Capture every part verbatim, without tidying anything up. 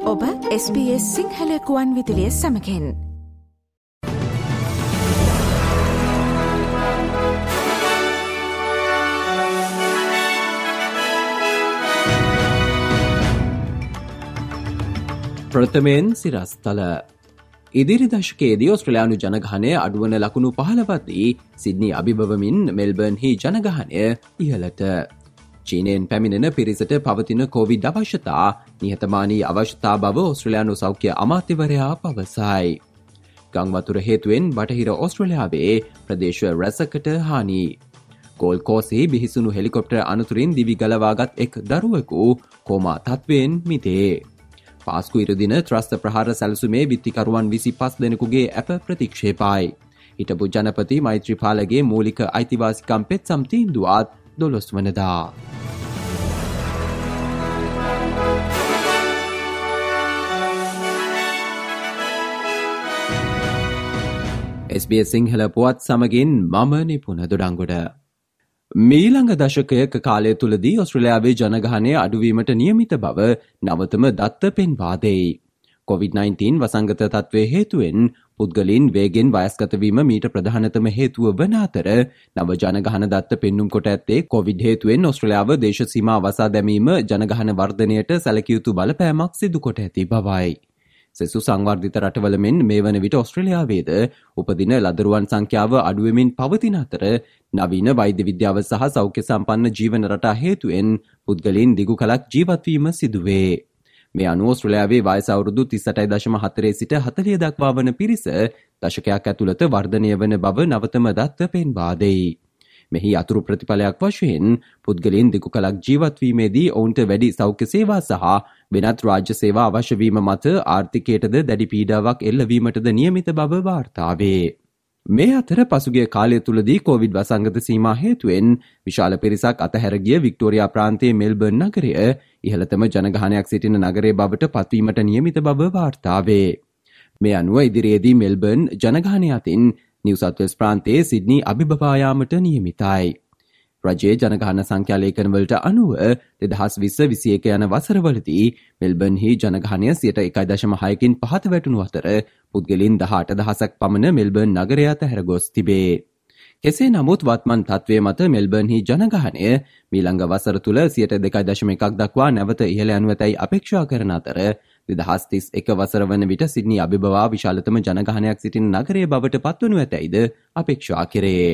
ඔබ S B S Sinhala ගුවන් විදුලිය සමගින් ප්‍රථමයෙන් සිරස්තල. ඉදිරි දශකයේදී ඔස්ට්‍රේලියානු ජනගහනය අඩුවන ලකුණු පහළවදී සිඩ්නි අභිබවමින් මෙල්බර්න්හි ජනගහනය ඉහළට. චීනයෙන් පැමිණෙන පිරිසට පවතින කොවිඩ් අවශ්‍යතා නිහතමානී අවශ්‍යතා බව ඔස්ට්‍රේලියානු සෞඛ්‍ය අමාත්‍යවරයා පවසයි. ගංවතුර හේතුවෙන් බටහිර ඔස්ට්‍රේලියාවේ ප්‍රදේශ රැසකට හානි. ගෝල්ඩ් කෝස්ට්හි බිහිසුණු හෙලිකොප්ටර් අනතුරින් දිවි ගලවාගත් එක් දරුවෙකු කෝමා තත්ත්වයෙන් මිදේ. පාස්කු ඉරදින ත්‍රස්ත ප්‍රහාර සැලසුමේ විත්තිකරුවන් විසි පස් දෙනෙකුගේ ඇප ප්‍රතික්ෂේපයි. හිටපු ජනපති මෛත්‍රීපාලගේ මූලික අයිතිවාසිකම් පෙත්සම් තීන්දුවත් දොළොස් වනදා. එස් බී එස් සිංහල පුවත් සමගින් මම නිපුන දොඩංගොඩ. මීළඟ දශකයක කාලය තුළදී ඔස්ට්‍රේලියාවේ ජනගහනය අඩුවීමට නියමිත බව නවතම දත්ත පෙන්වා දෙයි. කොවිඩ් නයින්ටීන් වසංගත තත්ත්වය හේතුවෙන් පුද්ගලින් වේගෙන් වයස්ගතවීම මීට ප්‍රධානතම හේතුව වන අතර නව ජනගහන දත්ත පෙන්නුම් කොට ඇත්තේ කොවිඩ් හේතුවෙන් ඔස්ට්‍රේලියාව දේශ සීමා වසා දැමීම ජනගහන වර්ධනයට සැලකිය යුතු බලපෑමක් සිදු කොට ඇති බවයි. සෙසු සංවර්ධිත රටවල මෙන් මේ වන විට ඔස්ට්‍රේලියාවේද උපදින ලදරුවන් සංඛ්‍යාව අඩුවෙමින් පවතින අතර නවීන වෛද්‍ය විද්‍යාව සහ සෞඛ්‍ය සම්පන්න ජීවන රටා හේතුවෙන් පුද්ගලයන් දිගු කලක් ජීවත්වීම සිදුවේ. මේ අනුව ඔස්ට්‍රේලියාවේ වයස අවුරුදු තිස් අටයි දශම හතර සිට හතළිය දක්වා වන පිරිස දශකයක් ඇතුළත වර්ධනය වන බව නවතම දත්ත පෙන්වා දෙයි. මෙහි අතුරු ප්‍රතිඵලයක් වශයෙන් පුද්ගලයන් දිගු කලක් ජීවත්වීමේදී ඔවුන්ට වැඩි සෞඛ්‍ය සේවා සහ වෙනත් රාජ්‍ය සේවා අවශ්‍ය වීම මත ආර්ථිකයටද දැඩි පීඩාවක් එල්ලවීමටද නියමිත බව වාර්තා වේ. මේ අතර පසුගිය කාලය තුළදී කොවිඩ් වසංගත සීමා හේතුවෙන් විශාල පිරිසක් අතහැර ගිය වික්ටෝරියා ප්‍රාන්තයේ මෙල්බර්න් නගරය ඉහළතම ජනගහනයක් සිටින නගරය බවට පත්වීමට නියමිත බව වාර්තා වේ. මේ අනුව ඉදිරියේදී මෙල්බර්න් ජනගහනය අතින් නිව් සවුත් වේල්ස් ප්‍රාන්තයේ සිඩ්නි අභිබවා යාමට නියමිතයි. රජයේ ජනගහන සංඛ්‍යා ලේඛනවලට අනුව දෙදහස් විස්ස විසිඑක යන වසරවලදී මෙල්බර්න්හි ජනගහනය සියයට එකයි දශම හයකින් පහත වැටුණු අතර පුද්ගලින් දහඅට දහසක් පමණ මෙල්බර්න් නගරය අතහැර ගොස් තිබේ. කෙසේ නමුත් වත්මන් තත්ත්වය මත මෙල්බර්න්හි ජනගහනය මීළඟ වසර තුළ සියයට දෙකයි දශම එකක් දක්වා නැවත ඉහළ යනු ඇතැයි අපේක්ෂා කරන අතර දෙදහස් තිස් එක වසර වන විට සිඩ්නි අභිබවා විශාලතම ජනගහනයක් සිටින නගරය බවට පත්වනු ඇතැයිද අපේක්ෂා කෙරේ.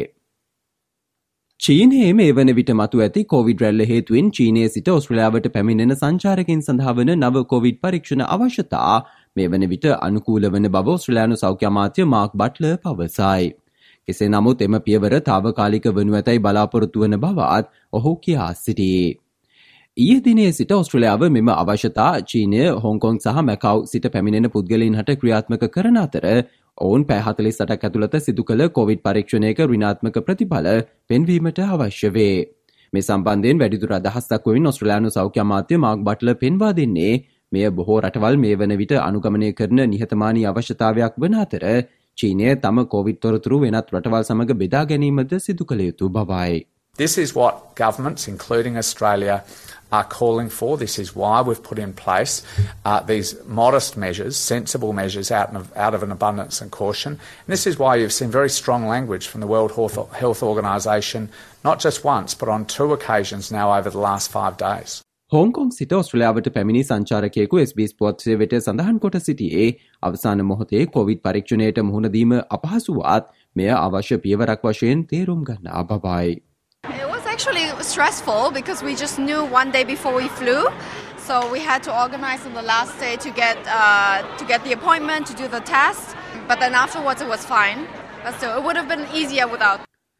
චීනයේ මේ වන විට මතු ඇති කොවිඩ් රැල්ල හේතුවෙන් චීනයේ සිට ඔස්ට්‍රේලියාවට පැමිණෙන සංචාරකයන් සඳහා වන නව කොවිඩ් පරීක්ෂණ අවශ්‍යතා මේ වන විට අනුකූල වන බව ඔස්ට්‍රේලියානු සෞඛ්‍ය අමාත්‍ය මාර්ක් බට්ලර් පවසයි. කෙසේ නමුත් එම පියවර තාවකාලික වනු ඇතැයි බලාපොරොත්තු වන බවත් ඔහු කියා සිටියේ. ඊයේ දිනේ සිට ඔස්ට්‍රේලියාව මෙම අවශ්‍යතා චීනය, හොංකොං සහ මැකව් සිට පැමිණෙන පුද්ගලයන් හට ක්‍රියාත්මක කරන අතර ඔවුන් පැය හතළිස් අටක් ඇතුළත සිදු කළ කොවිඩ් පරීක්ෂණයක ඍණාත්මක ප්‍රතිඵල පෙන්වීමට අවශ්‍ය වේ. මේ සම්බන්ධයෙන් වැඩිදුර අදහස් දක්වමින් ඔස්ට්‍රේලියානු සෞඛ්‍ය අමාත්‍ය මාර්ක් බට්ලර් පෙන්වා දෙන්නේ මෙය බොහෝ රටවල් මේ වන විට අනුගමනය කරන නිහතමානී අවශ්‍යතාවයක් වන අතර චීනය තම කොවිඩ් තොරතුරු වෙනත් රටවල් සමග බෙදා ගැනීමද සිදු කළ යුතු බවයි. This is what governments, including Australia, are calling for. This is why we've put in place uh, these modest measures, sensible measures out of, out of an abundance and caution. And this is why you've seen very strong language from the World Health Organisation, not just once, but on two occasions now over the last five days. Hong Kong සිට ඔස්ට්‍රේලියාවට පැමිණි සංචාරකයෙකු S B S පුවත් සේවයට සඳහන් කොට සිටියේ අවසාන මොහොතේ කොවිඩ් පරීක්ෂණයට මුහුණ දීම අපහසුවත් මෙය අවශ්‍ය පියවරක් වශයෙන් තේරුම් ගන්නා බවයි. Actually stressful because we just knew one day before we flew, so we had to organize on the last day to get uh, to get the appointment to do the test, but then afterwards it was fine. But still, it would have been easier without.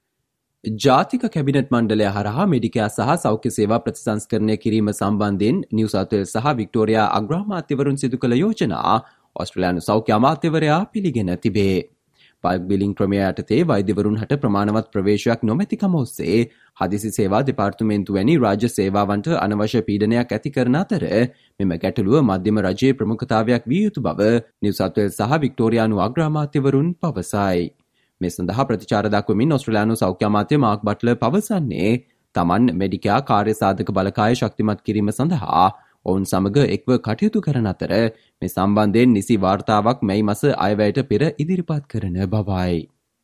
ජාතික cabinet මණ්ඩලය හරහා මෙඩිකයා සහ සෞඛ්‍ය සේවා ප්‍රතිසංස්කරණය කිරීම සම්බන්ධයෙන් නිව් සවුත් වේල්ස් සහ වික්ටෝරියා අග්‍රාමාත්‍යවරුන් සිදු කළ යෝජනා ඔස්ට්‍රේලියානු සෞඛ්‍ය අමාත්‍යවරයා පිළිගෙන තිබේ. බල්ක් බිලිං ක්‍රමය යටතේ වෛද්‍යවරුන් හට ප්‍රමාණවත් ප්‍රවේශයක් නොමැතිකම ඔස්සේ හදිසි සේවා දෙපාර්තමේන්තු වැනි රාජ්‍ය සේවාවන්ට අනවශ්‍ය පීඩනයක් ඇති කරන අතර මෙම ගැටලුව මධ්‍යම රජයේ ප්‍රමුඛතාවයක් විය යුතු බව නිව් සවුත් වේල්ස් සහ වික්ටෝරියානු අග්‍රාමාත්‍යවරුන් පවසයි. මේ සඳහා ප්‍රතිචාර දක්වමින් ඔස්ට්‍රේලියානු සෞඛ්‍ය අමාත්‍ය මාර්ක් බට්ලර් පවසන්නේ තමන් මෙඩිකා කාර්ය සාධක බලකාය ශක්තිමත් කිරීම සඳහා ඔවුන් සමග එක්ව කටයුතු කරන අතර මේ සම්බන්ධයෙන් නිසි වාර්තාවක් මැයි මස අයවැයට පෙර ඉදිරිපත් කරන බවයි.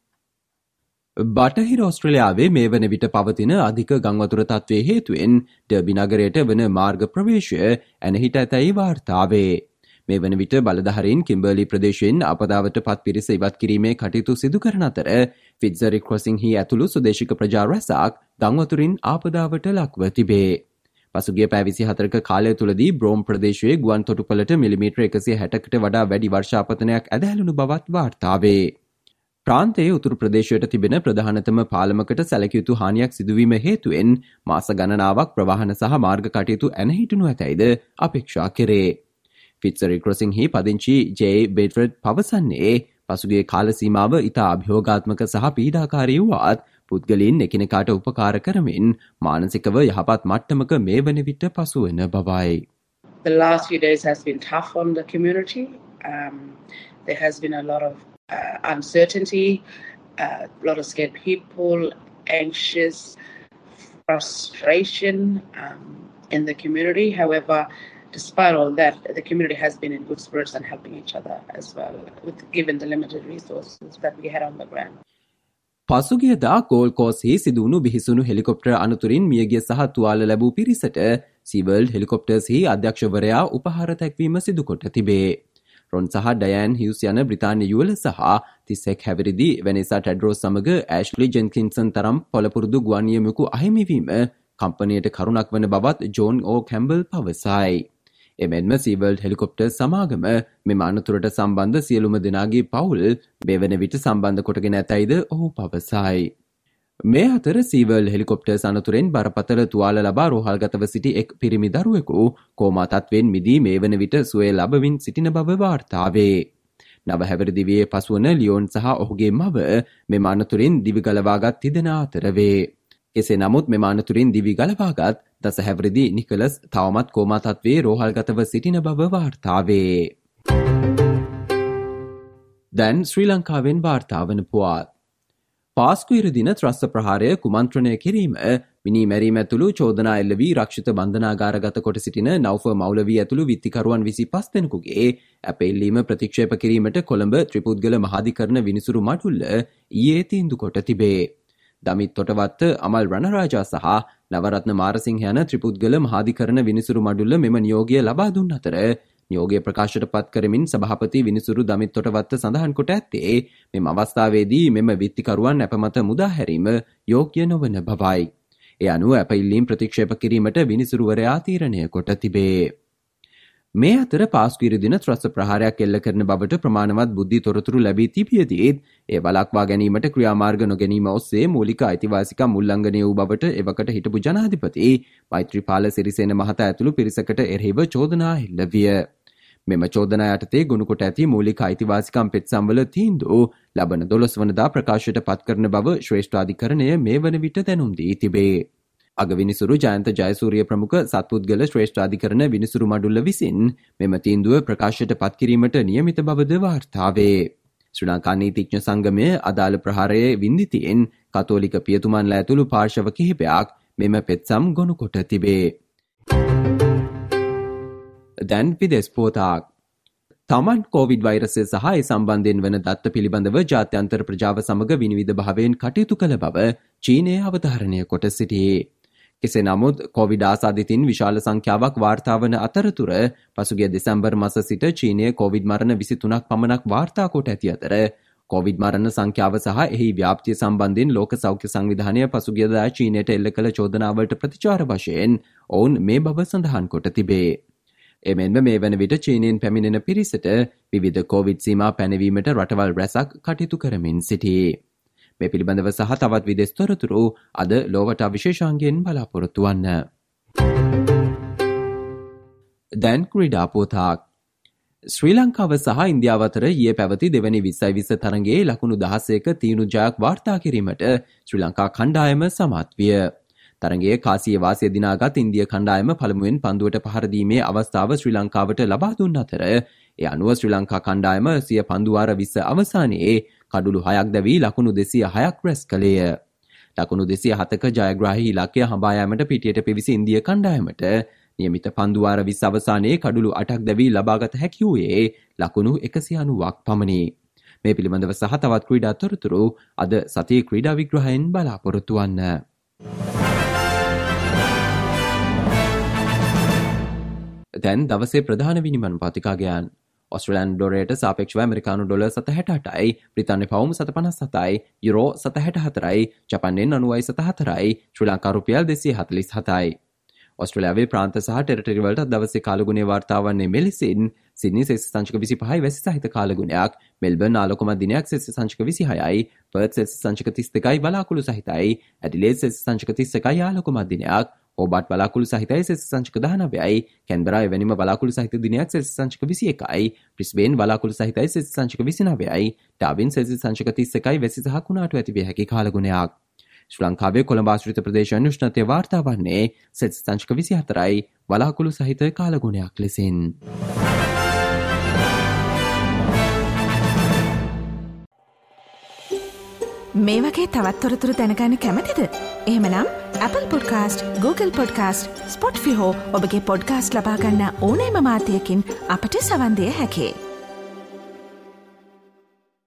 බටහිර ඔස්ට්‍රේලියාවේ මේ වන විට පවතින අධික ගංවතුර තත්ත්වයේ හේතුවෙන් ඩර්බි නගරයට වන මාර්ග ප්‍රවේශය ඇනහිට ඇතැයි වාර්තාවේ. මේ වන විට බලධාරීන් කිම්බර්ලි ප්‍රදේශයෙන් අපදාවට පත් පිරිස ඉවත් කිරීමේ කටයුතු සිදු කරන අතර ෆිට්සරි ක්‍රොසිංහි ඇතුළු සුදේශික ප්‍රජා රැසක් ගංවතුරින් ආපදාවට ලක්ව තිබේ. පසුගිය පැය විසිහතරක කාලය තුලදී බ්‍රෝම් ප්‍රදේශයේ ගුවන් තොටුපළට මිලිමීටර එකසිය හැටකට වඩා වැඩි වර්ෂාපතනයක් ඇදහැළුණු බවත් වාර්තාවේ. ප්‍රාන්තයේ උතුරු ප්‍රදේශයට තිබෙන ප්‍රධානතම පාලමකට සැලකිය යුතු හානියක් සිදුවීම හේතුවෙන් මාස ගණනාවක් ප්‍රවාහන සහ මාර්ග කටයුතු ඇනහිටුණු ඇතැයිද අපේක්ෂා කෙරේ. ෆිට්සරි ක්‍රොසිංහි පදිංචි ජේ බේට්ෆර්ඩ් පවසන්නේ පසුගිය කාල සීමාව ඉතා අභියෝගාත්මක සහ පීඩාකාරී වුවත් පුද්ගලයන් එකිනෙකාට උපකාර කරමින් මානසිකව යහපත් මට්ටමක මේ වන විට පසුවන බවයි. The last few days has been tough on the community. Um, there has been a lot of uh, uncertainty, uh, a lot of scared people, anxious, frustration um, in the community. However, despite all that, the community has been in good spirits and helping each other as well, with, given the limited resources that we had on the ground. පසුගියදා Gold කෝස්ට්හි සිදුවුණු බිහිසුණු helicopter අනතුරින් මියගිය සහ තුවාල ලැබූ පිරිසට සීවර්ල්ඩ් හෙලිකොප්ටර්ස්හි අධ්‍යක්ෂවරයා උපහාර තැක්වීම සිදු කොට තිබේ. රොන් සහ ඩයන් හියුස් යන බ්‍රිතාන්‍ය යුවළ සහ තිස්සෙක් හැවිරිදි වෙනෙසා ටෙඩ්රෝස් සමග ඇෂ්ලි ජෙන්කින්සන් තරම් පොළපුරුදු ගුවන් නියමකු අහිමිවීම කම්පනියට කරුණක් වන බවත් ජෝන් ඕ කැම්බල් පවසයි. එමෙන්ම සීවර්ල්ඩ් හෙලිකොප්ටර් සමාගම මෙම අනතුරට සම්බන්ධ සියලුම දෙනාගේ පවුල් මෙවන විට සම්බන්ධ කොටගෙන ඇතැයිද ඔහු පවසයි. මේ අතර සීවර්ල්ඩ් හෙලිකොප්ටර්ස් අනතුරෙන් බරපතල තුවාල ලබා රෝහල්ගතව සිටි එක් පිරිමි දරුවෙකු කෝමා තත්ත්වයෙන් මිදී මේ වන විට සුවය ලබමින් සිටින බව වාර්තාවේ. නව හැවිරිදිවියේ පසුවන ලියෝන් සහ ඔහුගේ මව මෙම අනතුරින් දිවි ගලවාගත් තිදෙන අතර වේ. කෙසේ නමුත් මෙම අනතුරින් දිවි ගලවාගත් දස හැවිරිදි නිකලස් තවමත් කෝමා තත්ත්වයේ රෝහල්ගතව සිටින බව වාර්තාවේ. දැන් ශ්‍රී ලංකාවෙන් වාර්තා වන පුවත්. පාස්කු ඉරදින ත්‍රස්ස ප්‍රහාරය කුමන්ත්‍රණය කිරීම මිනී මැරීම ඇතුළු චෝදනා එල්ල වී රක්ෂිත බන්ධනාගාරගත කොට සිටින නෞෆ මෞලවී ඇතුළු විත්තිකරුවන් විසිපස් දෙනෙකුගේ අපෙල්ලීම ප්‍රතික්ෂේප කිරීමට කොළඹ ත්‍රිපුද්ගල මහාධිකරණ විනිසුරු මඩුල්ල ඊයේ තීන්දු කොට තිබේ. දමිත් තොටවත්ත අමල් රණරාජා සහ නවරත්න මාරසිංහ යන ත්‍රිපුද්ගල මහාධිකරණ විනිසුරු මඩුල්ල මෙම නියෝගය ලබා දුන් අතර නියෝගය ප්‍රකාශයට පත් කරමින් සභාපති විනිසුරු දමිත් තොටවත්ත සඳහන් කොට ඇත්තේ මෙම අවස්ථාවේදී මෙම විත්තිකරුවන් අපමත මුදා හැරීම යෝග්‍ය නොවන බවයි. ඒ අනුව අප ඉල්ලීම් ප්‍රතික්ෂේප කිරීමට විනිසුරුවරයා තීරණය කොට තිබේ. මේ අතර පාස්කු ඉරදින ත්‍රස්ස ප්‍රහාරයක් එල්ල කරන බවට ප්‍රමාණවත් බුද්ධි තොරතුරු ලැබී තිබියදීත් ඒ වළක්වා ගැනීමට ක්‍රියාමාර්ග නොගැනීම ඔස්සේ මූලික අයිතිවාසිකම් උල්ලංඝනය වූ බවට එවකට හිටපු ජනාධිපති මෛත්‍රීපාල සිරිසේන මහතා ඇතුළු පිරිසකට එරෙහිව චෝදනා එල්ල විය. මෙම චෝදනා යටතේ ගොනු කොට ඇති මූලික අයිතිවාසිකම් පෙත්සම්වල තීන්දුව ලබන දොළොස් වනදා ප්‍රකාශයට පත් කරන බව ශ්‍රේෂ්ඨාධිකරණය මේ වන විට දැනුම් දී තිබේ. අග විනිසුරු ජයන්ත ජයසූරිය ප්‍රමුඛ සත්පුද්ගල ශ්‍රේෂ්ඨාධිකරණ විනිසුරු මඩුල්ල විසින් මෙම තීන්දුව ප්‍රකාශයට පත් කිරීමට නියමිත බවද වාර්තාවේ. ශ්‍රී ලංකා නීතිඥ සංගමය අදාළ ප්‍රහාරයේ වින්දිතියෙන් කතෝලික පියතුමන්ලා ඇතුළු පාර්ශව කිහිපයක් මෙම පෙත්සම් ගොනු කොට තිබේ. දැන් විදෙස් පුවතක්. තමන් කොවිඩ් වෛරසය සහ ඒ සම්බන්ධයෙන් වන දත්ත පිළිබඳව ජාත්‍යන්තර ප්‍රජාව සමග විනිවිද භාවයෙන් කටයුතු කළ බව චීනය අවධාරණය කොට සිටියේ. කෙසේ නමුත් කොවිඩ් ආසාදිතින් විශාල සංඛ්‍යාවක් වාර්තා වන අතරතුර පසුගිය දෙසැම්බර් මාස සිට චීනය කොවිඩ් මරණ විසිතුනක් පමණක් වාර්තා කොට ඇති අතර කොවිඩ් මරණ සංඛ්‍යාව සහ එහි ව්‍යාප්තිය සම්බන්ධයෙන් ලෝක සෞඛ්‍ය සංවිධානය පසුගියදා චීනයට එල්ල කළ චෝදනාවලට ප්‍රතිචාර වශයෙන් ඔවුන් මේ බව සඳහන් කොට තිබේ. එමෙන්ම මේ වන විට චීනයෙන් පැමිණෙන පිරිසට විවිධ කොවිඩ් සීමා පැනවීමට රටවල් රැසක් කටයුතු කරමින් සිටී. මේ පිළිබඳව සහ තවත් විදෙස් තොරතුරු අද ලෝවටා විශේෂාංගයෙන් බලාපොරොත්තු වන්න. දැන් ක්‍රීඩා පුවතක්. ශ්‍රී ලංකාව සහ ඉන්දියාව අතර ඊයේ පැවති දෙවැනි විස්සයි විස්ස තරගයේ ලකුණු දහසක තීනු ජයක් වාර්තා කිරීමට ශ්‍රී ලංකා කණ්ඩායම සමත් විය. තරගයේ කාසිය වාසිය දිනාගත් ඉන්දිය කණ්ඩායම පළමුවෙන් පන්දුවට පහර දීමේ අවස්ථාව ශ්‍රී ලංකාවට ලබා දුන් අතර ඒ අනුව ශ්‍රී ලංකා කණ්ඩායම සිය පන්දුවාර විස්ස අවසානයේ කඩුළු හයක් දැවී ලකුණු දෙසිය හයක් රැස් කළේය. ලකුණු දෙසිය හතක ජයග්‍රාහී ඉලක්කය හඹා යාමට පිටියට පිවිසි ඉන්දිය කණ්ඩායමට නියමිත පන්දුවාර විස්ස අවසානයේ කඩුළු අටක් දැවී ලබාගත හැකි වූයේ ලකුණු එකසිය අනූවක් පමණි. මේ පිළිබඳව සහ තවත් ක්‍රීඩා තොරතුරු අද සතියේ ක්‍රීඩා විග්‍රහයෙන් බලාපොරොත්තු වන්න. දැන් දවසේ ප්‍රධාන විනිමය පත්‍රිකාගයන්. ඔස්ට්‍රේලියානු ඩොලරයට සාපේක්ෂව ඇමරිකානු ඩොලර් සත හැට අටයි, බ්‍රිතාන්‍ය පවුම් සත පනස් හතයි, යුරෝ සත හැට හතරයි, ජපාන් යෙන් අනූවයි සත හතරයි, ශ්‍රී ලංකා රුපියල් දෙසිය හතළිස් හතයි. ඔස්ට්‍රේලියාවේ ප්‍රාන්ත සහ ටෙරිටරි වලට දවසේ කාලගුණය වාර්තා වන්නේ මෙලෙසින්. සිඩ්නි සෙල්සියස් සංචක විසිපහයි වැසි සහිත කාලගුණයක්, මෙල්බර්න් ආලෝකමත් දිනයක් සෙල්සියස් සංචක විසිහයයි, පර්ත් සෙල්සියස් සංචක තිස් දෙකයි බලාකුළු සහිතයි, ඇඩිලේඩ් සෙල්සියස් සංචක තිස් එකයි ආලෝකමත් දිනයක්, හෝබාට් බලාකුළු සහිතයි සෙල්සියස් සංචක දහනවයයි, කැන්බරා එවැනිම බලාකුළු සහිත දිනයක් සෙල්සියස් සංචක විසි එකයි, බ්‍රිස්බේන් බලාකුළු සහිතයි සෙල්සියස් සංචක විසිනවයයි, ඩාවින් සෙල්සියස් සංචක තිස් එකයි වැසි සහ කුණාටු ඇති විය හැකි කාලගුණයක්. ශ්‍රී ලංකාවේ කොළඹ ආශ්‍රිත ප්‍රදේශයන් උෂ්ණත්වය වාර්තා වන්නේ සෙල්සියස් සංචක විසි හතරයි බලාකුළු සහිත කාලගුණයක් ලෙසින්. මේ වගේ තවත් තොරතුරු දැනගන්න කැමතිද? එහෙමනම් Apple Podcast, Google Podcast, Spotify හෝ ඔබගේ පොඩ්කාස්ට් ලබා ගන්න ඕනෑම මාධ්‍යයකින් අපට සවන් දෙන්න හැකියි.